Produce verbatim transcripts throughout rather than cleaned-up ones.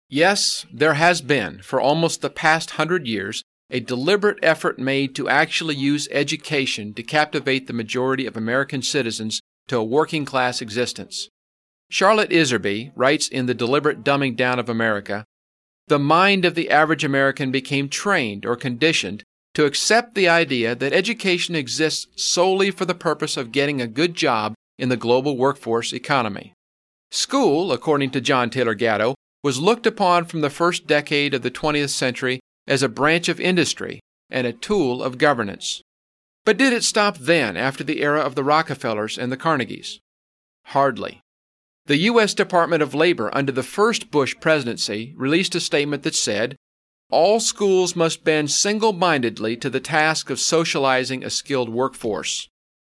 Yes, there has been, for almost the past hundred years, a deliberate effort made to actually use education to captivate the majority of American citizens to a working-class existence. Charlotte Iserby writes in The Deliberate Dumbing Down of America, "The mind of the average American became trained or conditioned to accept the idea that education exists solely for the purpose of getting a good job in the global workforce economy. School, according to John Taylor Gatto, was looked upon from the first decade of the twentieth century as a branch of industry and a tool of governance. But did it stop then after the era of the Rockefellers and the Carnegies? Hardly. The U S Department of Labor under the first Bush presidency released a statement that said, all schools must bend single-mindedly to the task of socializing a skilled workforce.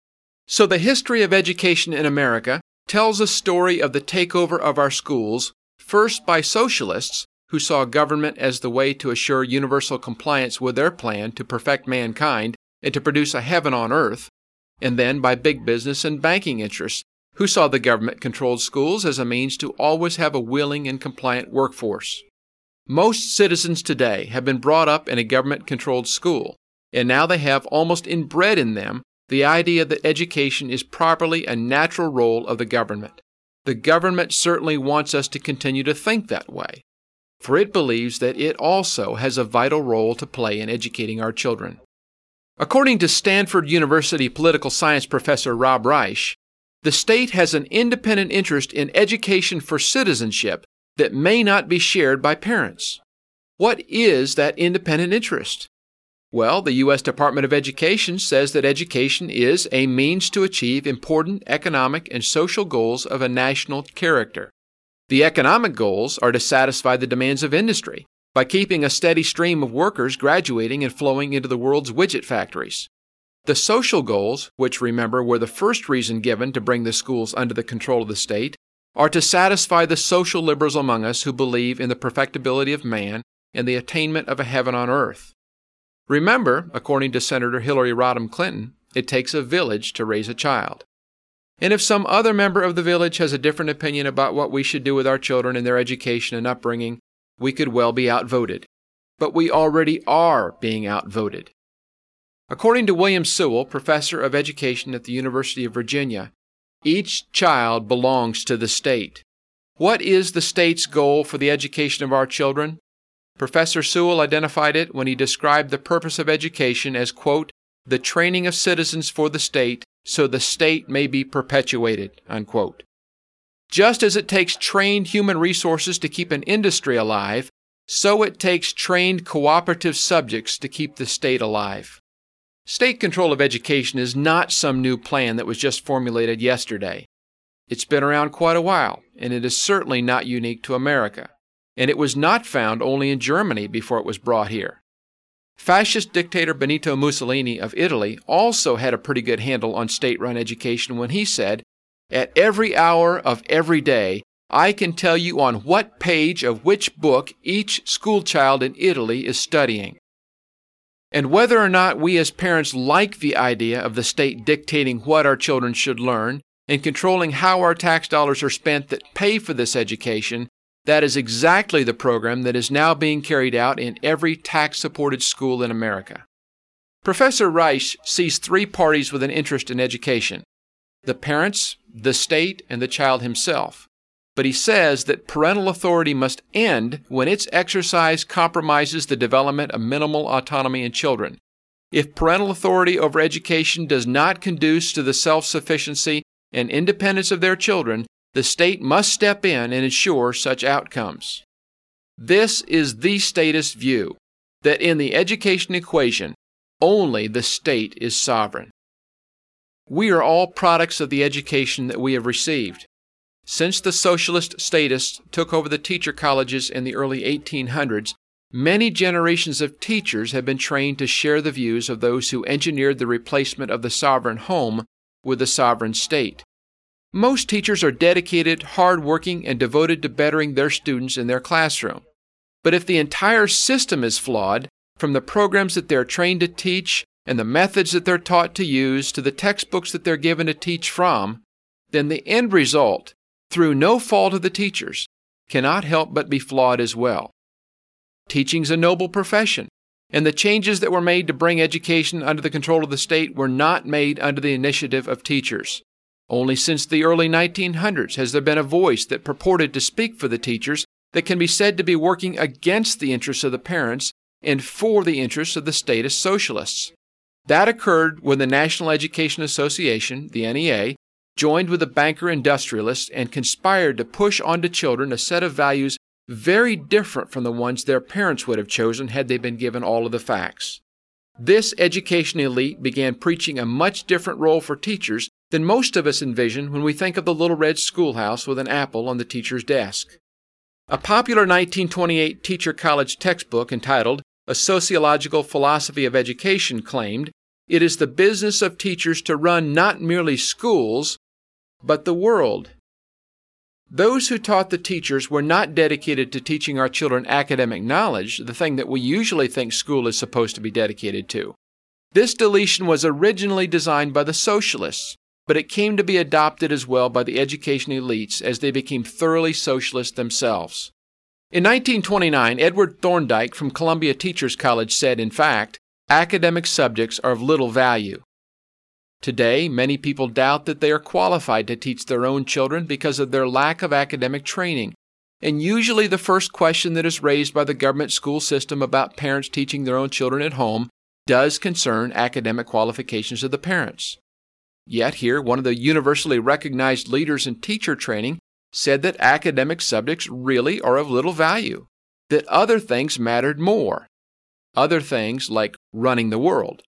So the history of education in America tells a story of the takeover of our schools, first by socialists who saw government as the way to assure universal compliance with their plan to perfect mankind and to produce a heaven on earth, and then by big business and banking interests who saw the government-controlled schools as a means to always have a willing and compliant workforce. Most citizens today have been brought up in a government-controlled school, and now they have almost inbred in them the idea that education is properly a natural role of the government. The government certainly wants us to continue to think that way, for it believes that it also has a vital role to play in educating our children. According to Stanford University political science professor Rob Reich, the state has an independent interest in education for citizenship that may not be shared by parents. What is that independent interest? Well, the U S Department of Education says that education is a means to achieve important economic and social goals of a national character. The economic goals are to satisfy the demands of industry by keeping a steady stream of workers graduating and flowing into the world's widget factories. The social goals, which remember were the first reason given to bring the schools under the control of the state, are to satisfy the social liberals among us who believe in the perfectibility of man and the attainment of a heaven on earth. Remember, according to Senator Hillary Rodham Clinton, it takes a village to raise a child. And if some other member of the village has a different opinion about what we should do with our children and their education and upbringing, we could well be outvoted. But we already are being outvoted. According to William Sewell, professor of education at the University of Virginia, each child belongs to the state. What is the state's goal for the education of our children? Professor Sewell identified it when he described the purpose of education as, quote, the training of citizens for the state so the state may be perpetuated, unquote. Just as it takes trained human resources to keep an industry alive, so it takes trained cooperative subjects to keep the state alive. State control of education is not some new plan that was just formulated yesterday. It's been around quite a while, and it is certainly not unique to America. And it was not found only in Germany before it was brought here. Fascist dictator Benito Mussolini of Italy also had a pretty good handle on state-run education when he said, at every hour of every day, I can tell you on what page of which book each schoolchild in Italy is studying. And whether or not we as parents like the idea of the state dictating what our children should learn and controlling how our tax dollars are spent that pay for this education, that is exactly the program that is now being carried out in every tax-supported school in America. Professor Reich sees three parties with an interest in education: the parents, the state, and the child himself. But he says that parental authority must end when its exercise compromises the development of minimal autonomy in children. If parental authority over education does not conduce to the self-sufficiency and independence of their children, the state must step in and ensure such outcomes. This is the statist view, that in the education equation, only the state is sovereign. We are all products of the education that we have received. Since the socialist statists took over the teacher colleges in the early eighteen hundreds, many generations of teachers have been trained to share the views of those who engineered the replacement of the sovereign home with the sovereign state. Most teachers are dedicated, hard-working, and devoted to bettering their students in their classroom. But if the entire system is flawed, from the programs that they're trained to teach and the methods that they're taught to use to the textbooks that they're given to teach from, then the end result, through no fault of the teachers, cannot help but be flawed as well. Teaching's a noble profession, and the changes that were made to bring education under the control of the state were not made under the initiative of teachers. Only since the early nineteen hundreds has there been a voice that purported to speak for the teachers that can be said to be working against the interests of the parents and for the interests of the statist socialists. That occurred when the National Education Association, the N E A, joined with the banker industrialists and conspired to push onto children a set of values very different from the ones their parents would have chosen had they been given all of the facts. This education elite began preaching a much different role for teachers than most of us envision when we think of the little red schoolhouse with an apple on the teacher's desk. A popular nineteen twenty-eight teacher college textbook entitled A Sociological Philosophy of Education claimed, "It is the business of teachers to run not merely schools, but the world." Those who taught the teachers were not dedicated to teaching our children academic knowledge, the thing that we usually think school is supposed to be dedicated to. This deletion was originally designed by the socialists, but it came to be adopted as well by the education elites as they became thoroughly socialist themselves. In nineteen twenty-nine, Edward Thorndike from Columbia Teachers College said, in fact, academic subjects are of little value. Today, many people doubt that they are qualified to teach their own children because of their lack of academic training. And usually the first question that is raised by the government school system about parents teaching their own children at home does concern academic qualifications of the parents. Yet here, one of the universally recognized leaders in teacher training said that academic subjects really are of little value, that other things mattered more. Other things like running the world.